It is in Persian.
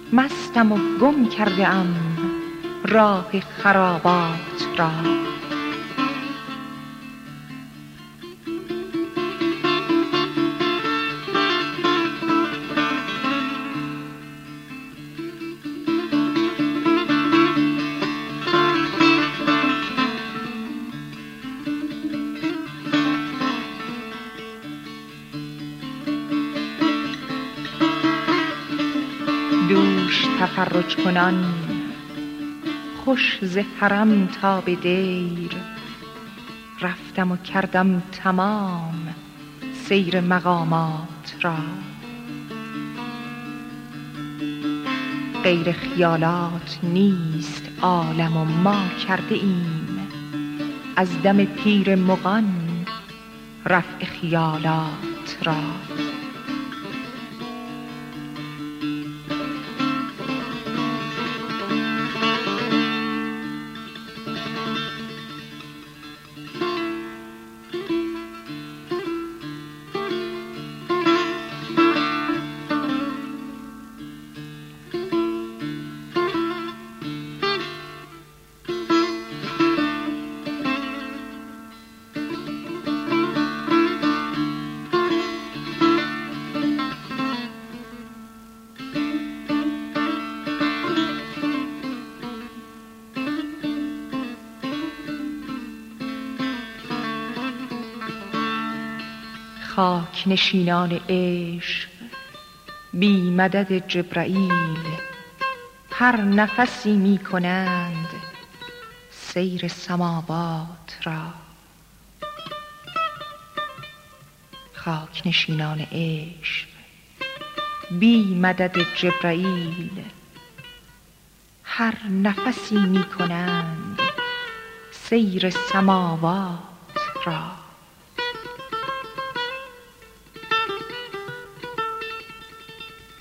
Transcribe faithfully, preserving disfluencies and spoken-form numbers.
مستم و گم کرده ام راه خرابات را. دوش تفرج کنان خوش ز حرم تا به دیر، رفتم و کردم تمام سیر مقامات را. غیر خیالات نیست عالم و ما کرده ایم از دم پیر مغان رفع خیالات را. خاک نشینان عشق بی مدد جبرائیل هر نفسی می کنند سیر سماوات را. خاک نشینان عشق بی مدد جبرائیل هر نفسی می کنند سیر سماوات را.